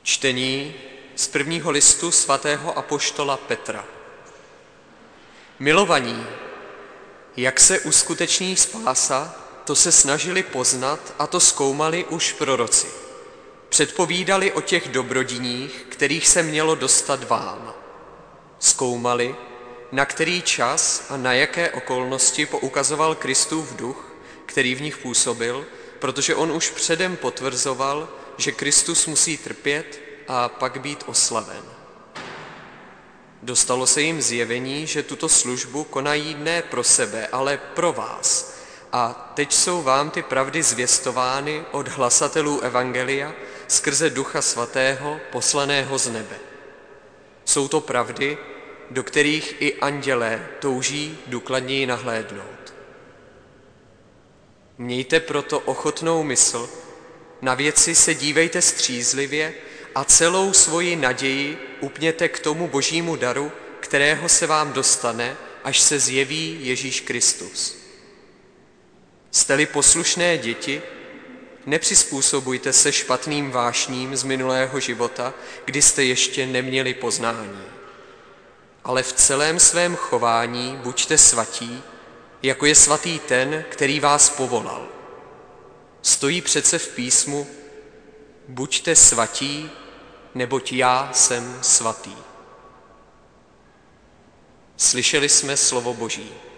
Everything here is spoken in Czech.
Čtení z prvního listu svatého apoštola Petra. Milovaní, jak se uskuteční spása, to se snažili poznat a to zkoumali už proroci. Předpovídali o těch dobrodiních, kterých se mělo dostat vám. Zkoumali, na který čas a na jaké okolnosti poukazoval Kristův duch, který v nich působil, protože on už předem potvrzoval, že Kristus musí trpět a pak být oslaven. Dostalo se jim zjevení, že tuto službu konají ne pro sebe, ale pro vás. A teď jsou vám ty pravdy zvěstovány od hlasatelů evangelia skrze Ducha Svatého, poslaného z nebe. Jsou to pravdy, do kterých i andělé touží důkladněji nahlédnout. Mějte proto ochotnou mysl, na věci se dívejte střízlivě a celou svoji naději upněte k tomu božímu daru, kterého se vám dostane, až se zjeví Ježíš Kristus. Jste-li poslušné děti, nepřizpůsobujte se špatným vášním z minulého života, kdy jste ještě neměli poznání. Ale v celém svém chování buďte svatí, jako je svatý ten, který vás povolal. Stojí přece v písmu: buďte svatí, neboť já jsem svatý. Slyšeli jsme slovo Boží.